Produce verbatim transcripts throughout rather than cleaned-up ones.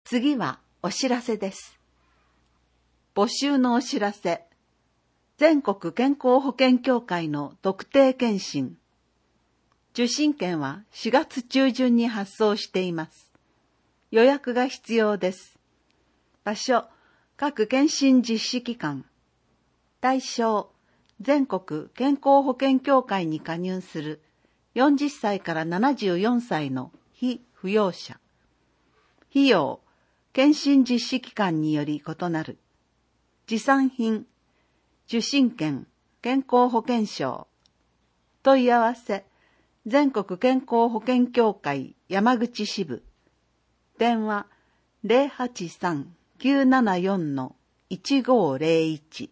次はお知らせです。募集のお知らせ。全国健康保険協会の特定健診。受診券はしがつ中旬に発送しています。予約が必要です。場所、各健診実施機関。対象、全国健康保険協会に加入するよんじゅっさいからななじゅうよんさいの被扶養者。費用、健診実施機関により異なる。持参品、受診券、健康保険証。問い合わせ、全国健康保険協会山口支部。電話 ゼロはちさん きゅうななよん いちごゼロいち。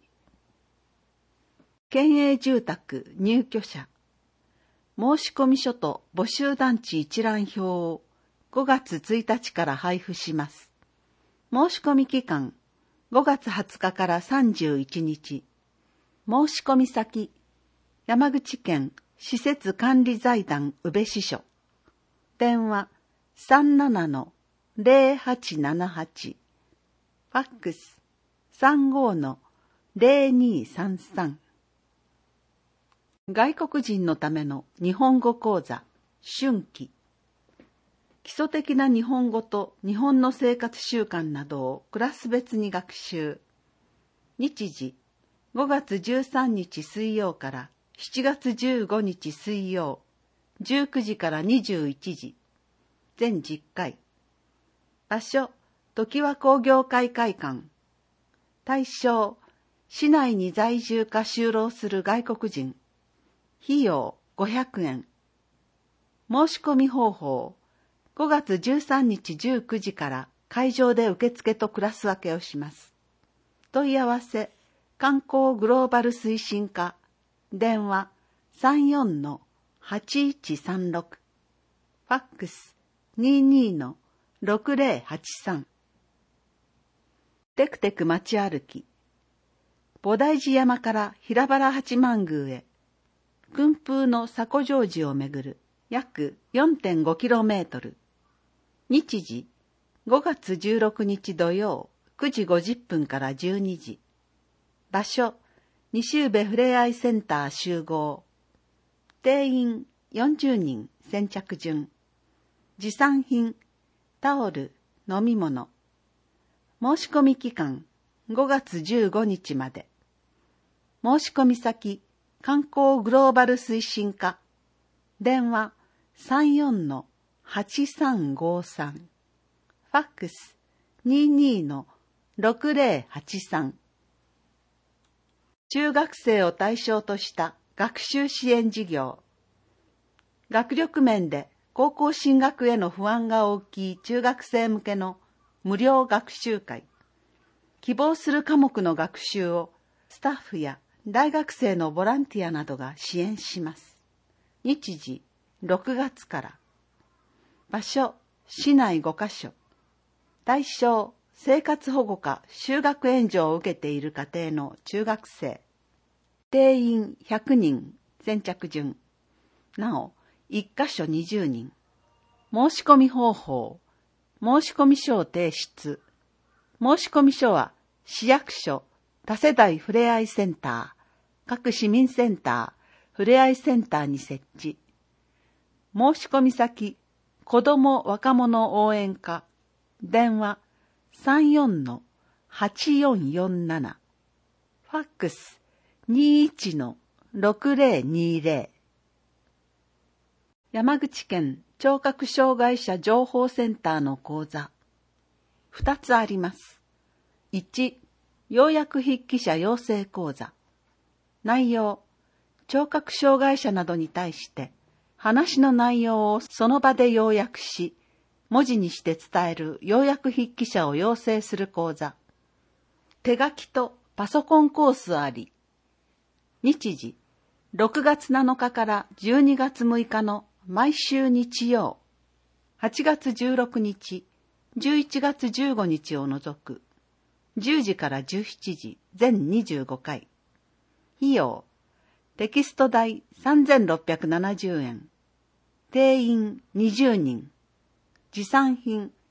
県営住宅入居者。申込書と募集団地一覧表をごがつついたちから配布します。申し込み期間ごがつはつかからさんじゅういちにち。申し込み先、山口県施設管理財団宇部支所。電話 さんなな ゼロはちななはち。ファックス さんご ゼロにさんさん。外国人のための日本語講座、春季。基礎的な日本語と日本の生活習慣などをクラス別に学習。日時、ごがつじゅうさんにち水曜からしちがつじゅうごにち水曜、じゅうくじからにじゅういちじ。全じゅっかい。場所、常盤工業会会館。対象、市内に在住か就労する外国人。費用ごひゃくえん。申し込み方法、ごがつじゅうさんにちじゅうくじから会場で受付とクラス分けをします。問い合わせ、観光グローバル推進課、電話 さんよん はちいちさんろく、ファックス にじゅうに ろくゼロはちさん。テクテク街歩き。菩提寺山から平原八幡宮へ、訓風の佐古城寺をめぐる約 よんてんごキロメートル。日時、ごがつじゅうろくにち土曜くじごじゅっぷんからじゅうにじ。場所、西宇部ふれあいセンター集合。定員よんじゅうにん先着順。持参品、タオル、飲み物。申し込み期間、ごがつじゅうごにちまで。申し込み先、観光グローバル推進課。電話 さんよん はちさんごさん。ファックス にじゅうに ろくゼロはちさん。中学生を対象とした学習支援事業。学力面で高校進学への不安が大きい中学生向けの無料学習会。希望する科目の学習をスタッフや大学生のボランティアなどが支援します。日時、ろくがつから。場所、市内ごかしょ。対象、生活保護か就学援助を受けている家庭の中学生。定員ひゃくにん、先着順。なお、いっかしょにじゅうにん。申し込み方法。申し込み書を提出。申し込み書は、市役所、多世代ふれあいセンター、各市民センター、ふれあいセンターに設置。申し込み先、子ども若者応援課。電話 さんよん はちよんよんなな。ファックス にいち ろくゼロにゼロ。山口県聴覚障害者情報センターの講座。ふたつあります。いち、要約筆記者養成講座。内容、聴覚障害者などに対して話の内容をその場で要約し、文字にして伝える要約筆記者を養成する講座。手書きとパソコンコースあり。日時、ろくがつなのかからじゅうにがつむいかの毎週日曜、はちがつじゅうろくにち、じゅういちがつじゅうごにちを除く、じゅうじからじゅうしちじ、全にじゅうごかい。費用、テキスト代さんぜんろっぴゃくななじゅうえん。定員にじゅうにん。持参品、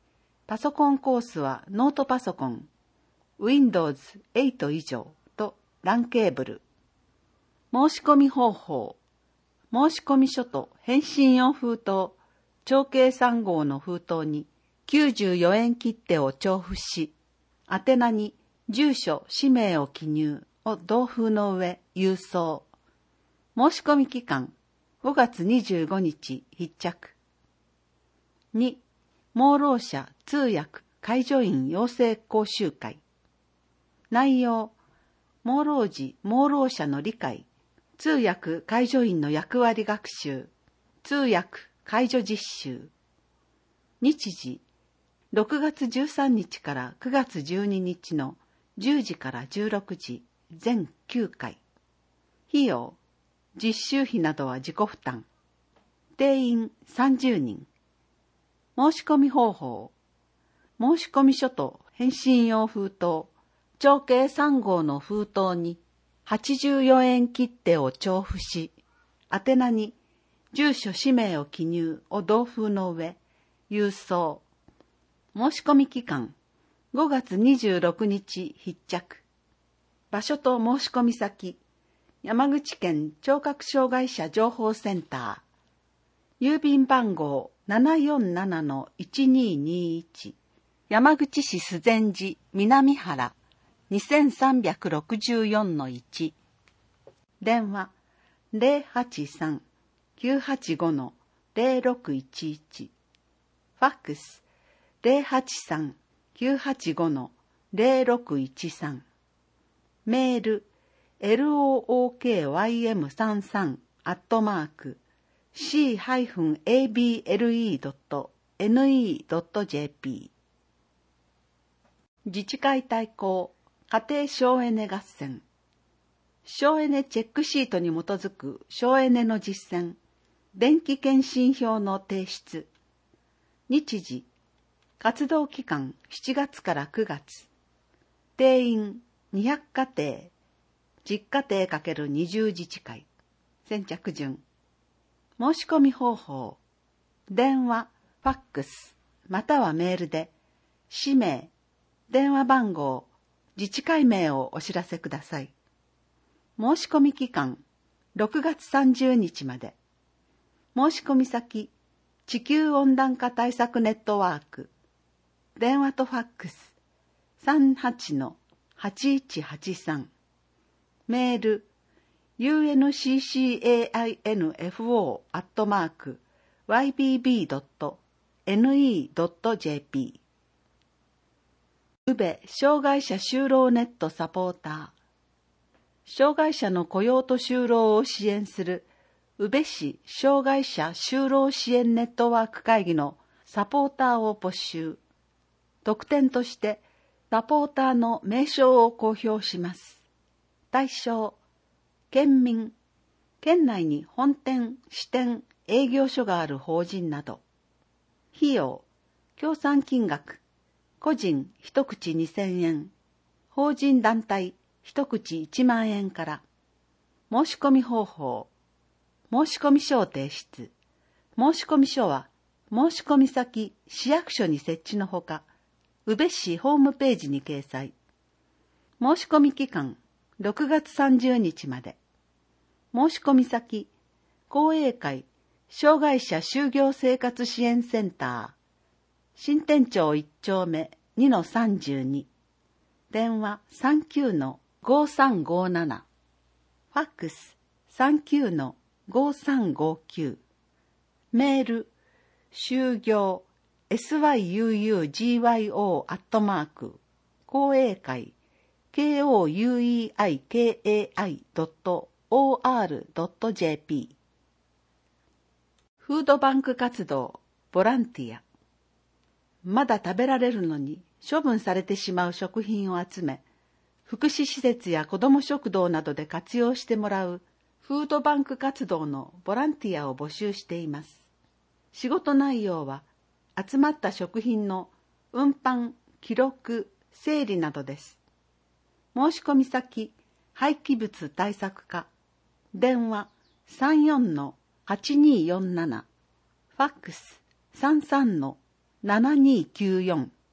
パソコンコースはノートパソコン、ウィンドウズエイト以上とランケーブル。申し込み方法。申し込み書と返信用封筒、長径さん号の封筒にきゅうじゅうよえん切手を徴付し、宛名に住所、氏名を記入を同封の上郵送。申し込み期間ごがつにじゅうごにち必着。に、盲ろう者通訳介助員養成講習会。内容、盲ろう児盲ろう者の理解、通訳介助員の役割学習、通訳介助実習。日時、ろくがつじゅうさんにちからくがつじゅうににちのじゅうじからじゅうろくじ、全きゅうかい。費用、実習費などは自己負担。定員さんじゅうにん。申し込み方法。申し込み書と返信用封筒、長径さん号の封筒にはちじゅうよえん切手を徴付し、宛名に住所氏名を記入を同封の上、郵送。申し込み期間ごがつにじゅうろくにち必着。場所と申し込み先、山口県聴覚障害者情報センター。郵便番号 ななよんななのいちにーにーいち、山口市須善寺南原 にせんさんびゃくろくじゅうよんのいち。電話 ゼロはちさん きゅうはちご ゼロろくいちいち。ファックス ゼロはちさん きゅうはちご ゼロろくいちさん。メール ローケーワイエムさんじゅうさん アットマーク シー エービーエルイー ドット エヌイー ドット ジェーピー。 自治会対抗家庭省エネ合戦。省エネチェックシートに基づく省エネの実践、電気検針票の提出。日時、活動期間しちがつからくがつ。定員にひゃくかてい、じゅっかてい ×にじゅう 自治会。先着順。申し込み方法。電話、ファックス、またはメールで、氏名、電話番号、自治会名をお知らせください。申し込み期間、ろくがつさんじゅうにちまで。申し込み先、地球温暖化対策ネットワーク。電話とファックス、さんはちのはちいちはちさん。メール、ユーエヌシーシーエーアイエヌエフオー アットマーク ワイビービー ドット エヌイー ドット ジェーピー。宇部障害者就労ネットサポーター。障害者の雇用と就労を支援する宇部市障害者就労支援ネットワーク会議のサポーターを募集。特典としてサポーターの名称を公表します。対象、県民、県内に本店、支店、営業所がある法人など。費用、協賛金額、個人一口にせんえん、法人団体一口いちまんえんから。申し込み方法、申し込み書を提出。申し込み書は、申し込み先、市役所に設置のほか、宇部市ホームページに掲載。申し込み期間、ろくがつさんじゅうにちまで。申し込み先、公営会、障害者就業生活支援センター、新店町いっちょうめ にのさんじゅうに。電話 さんきゅうのごさんごなな。ファックス さんきゅうのごさんごきゅう。メール、就業 エスワイユーユージーワイオー アットマーク、公営会、ケーオーユーイーアイケーエーアイ ドット オーアール ドット ジェーピー。フードバンク活動、ボランティア。まだ食べられるのに処分されてしまう食品を集め、福祉施設や子ども食堂などで活用してもらうフードバンク活動のボランティアを募集しています。仕事内容は、集まった食品の運搬、記録、整理などです。申し込み先、廃棄物対策課。電話 さんよんのはちにーよんなな。ファックス さんさんのななにーきゅうよん。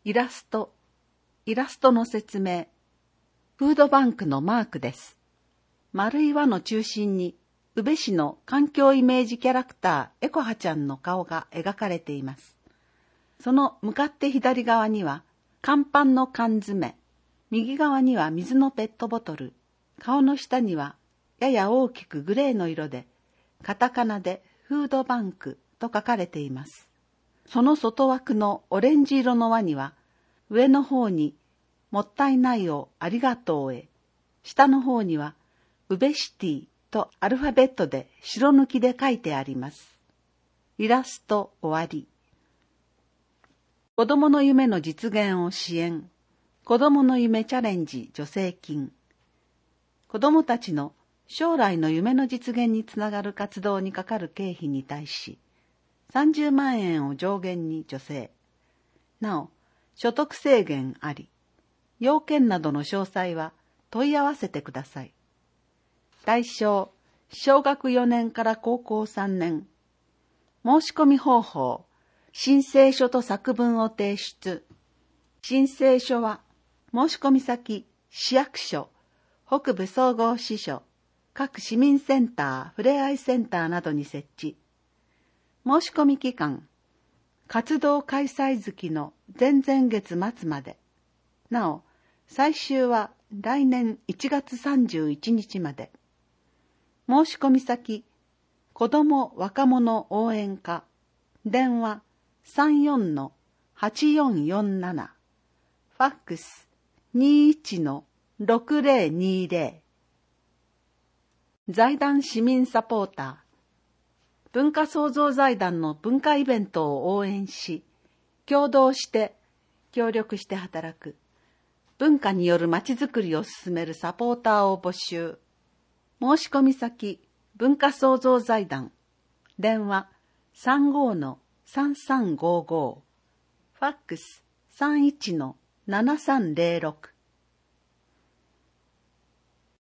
イラスト、イラストの説明、フードバンクのマークです。丸い輪の中心に、宇部市の環境イメージキャラクターエコハちゃんの顔が描かれています。その向かって左側には、乾パンの缶詰、右側には水のペットボトル、顔の下にはやや大きくグレーの色で、カタカナでフードバンクと書かれています。その外枠のオレンジ色の輪には、上の方にもったいないをありがとうへ、下の方にはウベシティとアルファベットで白抜きで書いてあります。イラスト終わり。子供の夢の実現を支援。子供の夢チャレンジ助成金。子供たちの将来の夢の実現につながる活動にかかる経費に対し、さんじゅうまんえんを上限に助成。なお、所得制限あり。要件などの詳細は問い合わせてください。対象、小学よねんから高校さんねん。申し込み方法、申請書と作文を提出。申請書は、申し込み先、市役所、北部総合支所、各市民センター、ふれあいセンターなどに設置。申し込み期間、活動開催月の前々月末まで。なお、最終は来年いちがつさんじゅういちにちまで。申し込み先、子ども若者応援課、電話 さんよんのはちよんよんなな、ファックス にいちのろくぜろにぜろ。財団市民サポーター、文化創造財団の文化イベントを応援し、共同して協力して働く、文化によるまちづくりを進めるサポーターを募集。申し込み先、文化創造財団、電話 さんごのさんさんごご、ファックス さんいちのななさんぜろろく。